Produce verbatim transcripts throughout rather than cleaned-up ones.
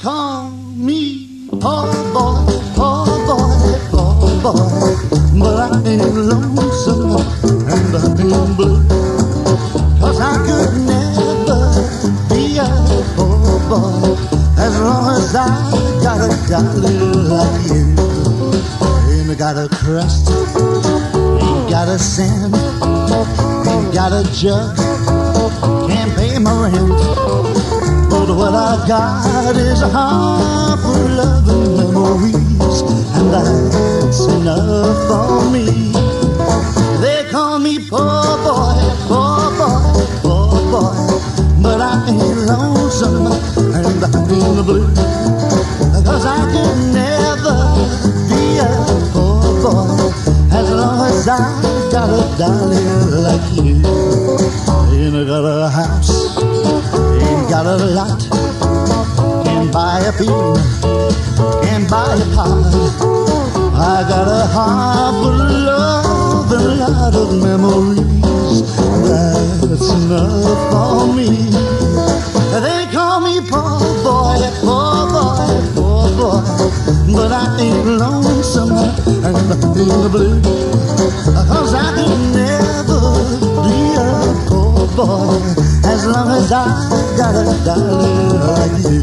call me poor boy, poor boy, poor boy, but I ain't lonesome and I ain't blue, 'cause I could never be a poor boy as long as I got a dollar like you. Ain't got a crust, ain't got a cent, ain't got a jug, can't pay my rent, but what I got is a heart full of memories, and that's enough for me. They call me poor boy, poor boy, poor boy, but I ain't lonesome and I ain't blue, 'cause I could never be a poor boy as long as I got a darling like you. Ain't got a house, ain't got a lot, can't buy a bean, can't buy a pot. I got a heart full of love and a lot of memories, that's enough for me. They call me poor boy, poor boy, poor boy, but I ain't lonesome and I ain't blue, 'cause I could never be a poor boy as long as I got a darling like you.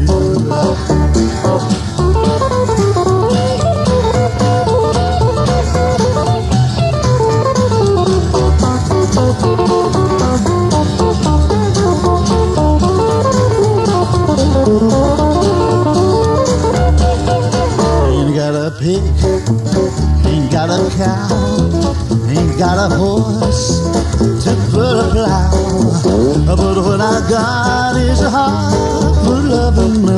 Ain't got a pig, ain't got a cow, ain't got a horse to put a plow, but what I got is a heart full of